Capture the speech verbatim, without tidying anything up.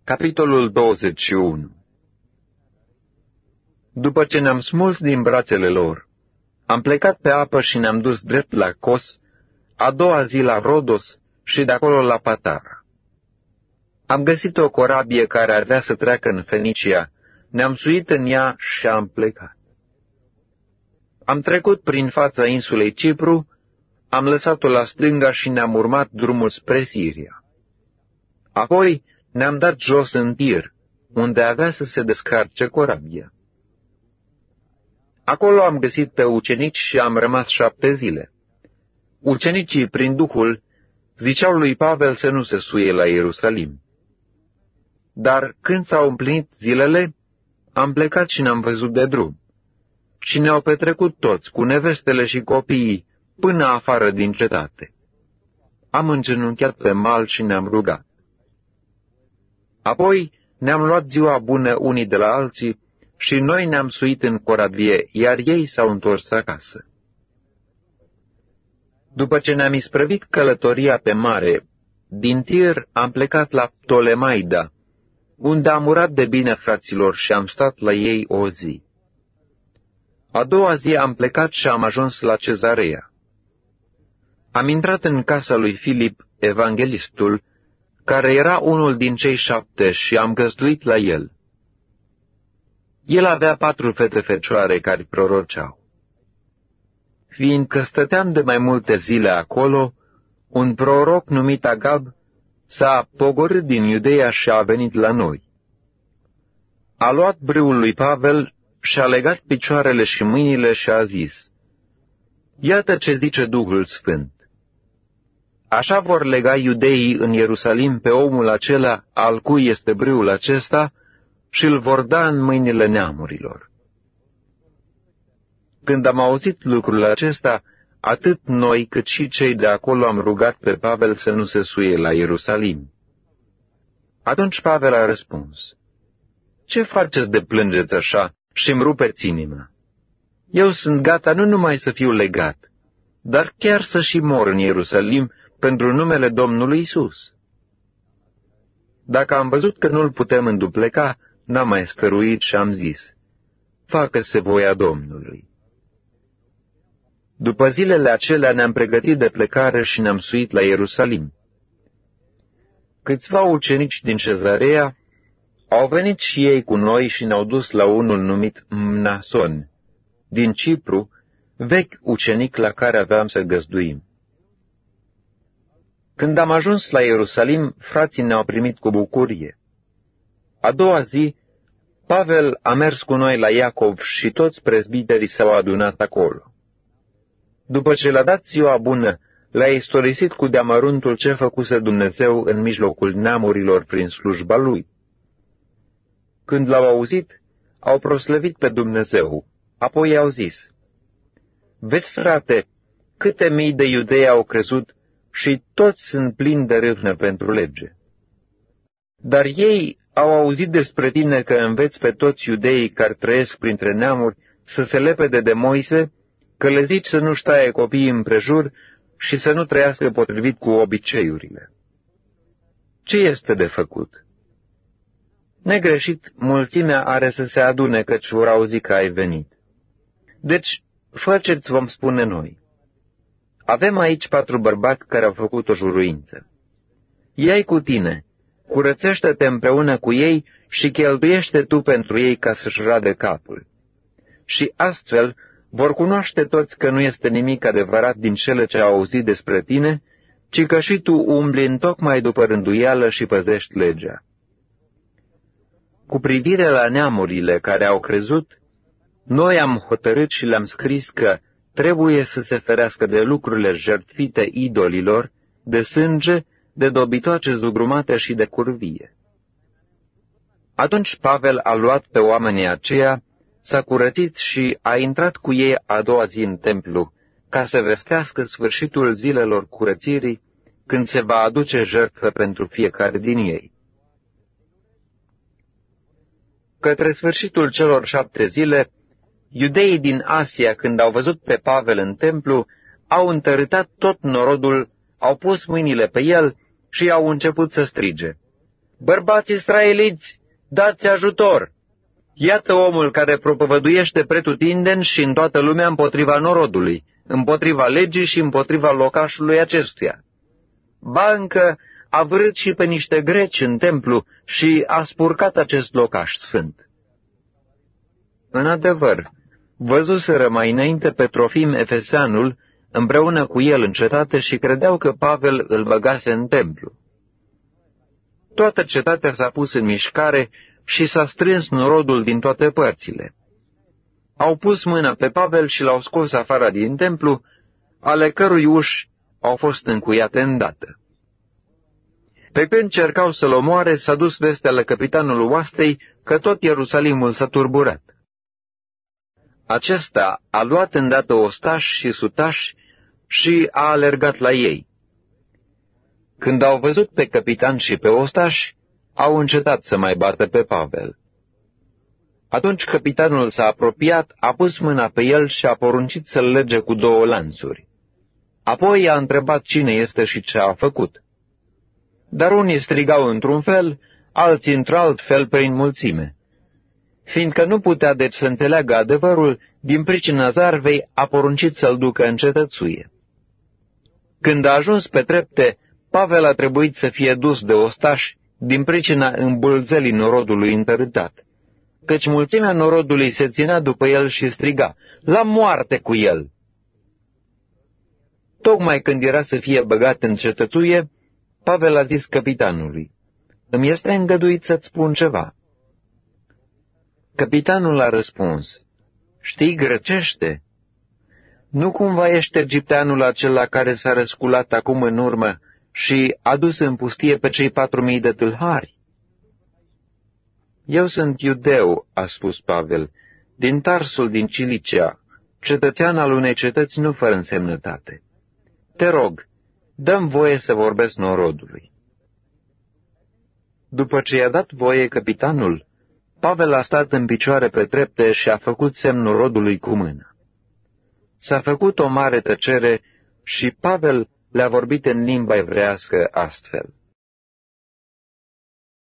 Capitolul douăzeci și unu. După ce ne-am smuls din brațele lor, am plecat pe apă și ne-am dus drept la Cos, a doua zi la Rodos și de acolo la Patara. Am găsit o corabie care ar vrea să treacă în Fenicia, ne-am suit în ea și am plecat. Am trecut prin fața insulei Cipru, am lăsat-o la stânga și ne-am urmat drumul spre Siria. Apoi ne-am dat jos în Tir, unde avea să se descarce corabia. Acolo am găsit pe ucenici și am rămas șapte zile. Ucenicii, prin Duhul, ziceau lui Pavel să nu se suie la Ierusalim. Dar când s-au împlinit zilele, am plecat și ne-am văzut de drum. Și ne-au petrecut toți, cu nevestele și copiii, până afară din cetate. Am îngenunchiat pe mal și ne-am rugat. Apoi ne-am luat ziua bună unii de la alții și noi ne-am suit în corabie, iar ei s-au întors acasă. După ce ne-am isprăvit călătoria pe mare, din Tir am plecat la Ptolemaida, unde am urat de bine fraților și am stat la ei o zi. A doua zi am plecat și am ajuns la Cezarea. Am intrat în casa lui Filip, evanghelistul, care era unul din cei șapte, și am găzduit la el. El avea patru fete fecioare care proroceau. Fiindcă stăteam de mai multe zile acolo, un proroc numit Agab s-a pogorât din Iudeea și a venit la noi. A luat brâul lui Pavel și-a legat picioarele și mâinile și a zis: „Iată ce zice Duhul Sfânt. Așa vor lega iudeii în Ierusalim pe omul acela al cui este brâul acesta și îl vor da în mâinile neamurilor.” Când am auzit lucrul acesta, atât noi cât și cei de acolo am rugat pe Pavel să nu se suie la Ierusalim. Atunci Pavel a răspuns: „Ce faceți de plângeți așa și îmi rupeți inima? Eu sunt gata nu numai să fiu legat, dar chiar să și mor în Ierusalim pentru numele Domnului Isus.” Dacă am văzut că nu-l putem îndupleca, n-am mai stăruit și am zis: „Facă-se voia Domnului.” După zilele acelea ne-am pregătit de plecare și ne-am suit la Ierusalim. Câțiva ucenici din Cezarea au venit și ei cu noi și ne-au dus la unul numit Mnason, din Cipru, vechi ucenic la care aveam să găzduim. Când am ajuns la Ierusalim, frații ne-au primit cu bucurie. A doua zi, Pavel a mers cu noi la Iacov și toți prezbiterii s-au adunat acolo. După ce le-a dat ziua bună, le-a istorisit cu deamăruntul ce făcuse Dumnezeu în mijlocul neamurilor prin slujba lui. Când l-au auzit, au proslăvit pe Dumnezeu, apoi i-au zis: „Vezi, frate, câte mii de iudei au crezut și toți sunt plini de râvnă pentru lege. Dar ei au auzit despre tine că înveți pe toți iudeii care trăiesc printre neamuri să se lepede de Moise, că le zici să nu-și taie copiii împrejur și să nu trăiască potrivit cu obiceiurile. Ce este de făcut?” Negreșit, mulțimea are să se adune, căci vor auzi că ai venit. Deci, fă ce-ți vom spune noi. Avem aici patru bărbați care au făcut o juruință. Ia-i cu tine, curățește-te împreună cu ei și cheltuiește tu pentru ei ca să-și rade capul. Și astfel vor cunoaște toți că nu este nimic adevărat din cele ce au auzit despre tine, ci că și tu umbli întocmai după rânduială și păzești legea. Cu privire la neamurile care au crezut, noi am hotărât și le-am scris că trebuie să se ferească de lucrurile jertfite idolilor, de sânge, de dobitoace zugrumate și de curvie. Atunci Pavel a luat pe oamenii aceia, s-a curățit și a intrat cu ei a doua zi în templu, ca să vestească sfârșitul zilelor curățirii, când se va aduce jertfă pentru fiecare din ei. Către sfârșitul celor șapte zile, iudeii din Asia, când au văzut pe Pavel în templu, au întărâtat tot norodul, au pus mâinile pe el și au început să strige: Bărbați israeliți, dați ajutor! Iată omul care propovăduiește pretutindeni și în toată lumea împotriva norodului, împotriva legii și împotriva locașului acestuia. Ba încă a vrât și pe niște greci în templu și a spurcat acest locaș sfânt. În adevăr, văzuseră mai înainte pe Trofim Efeseanul împreună cu el în cetate și credeau că Pavel îl băgase în templu. Toată cetatea s-a pus în mișcare și s-a strâns norodul din toate părțile. Au pus mâna pe Pavel și l-au scos afară din templu, ale cărui uși au fost încuiate îndată. Pe când cercau să-l omoare, s-a dus vestea la capitanul oastei că tot Ierusalimul s-a turburat. Acesta a luat îndată ostași și sutași și a alergat la ei. Când au văzut pe capitan și pe ostași, au încetat să mai bată pe Pavel. Atunci capitanul s-a apropiat, a pus mâna pe el și a poruncit să-l lege cu două lanțuri. Apoi a întrebat cine este și ce a făcut. Dar unii strigau într-un fel, alții într-alt fel prin mulțime. Fiindcă nu putea deci să înțeleagă adevărul, din pricina zarvei a poruncit să-l ducă în cetățuie. Când a ajuns pe trepte, Pavel a trebuit să fie dus de ostași din pricina îmbulzelii norodului întărâtat, căci mulțimea norodului se ținea după el și striga, la moarte cu el! Tocmai când era să fie băgat în cetățuie, Pavel a zis capitanului, îmi este îngăduit să-ți spun ceva. Capitanul a răspuns, știi grecește? Nu cumva ești egipteanul acela care s-a răsculat acum în urmă și a dus în pustie pe cei patru mii de tâlhari? Eu sunt iudeu, a spus Pavel, din Tarsul din Cilicia, cetățean al unei cetăți nu fără însemnătate. Te rog, dă-mi voie să vorbesc norodului. După ce i-a dat voie capitanul, Pavel a stat în picioare pe trepte și a făcut semnul rodului cu mâna. S-a făcut o mare tăcere și Pavel le-a vorbit în limba evrească astfel.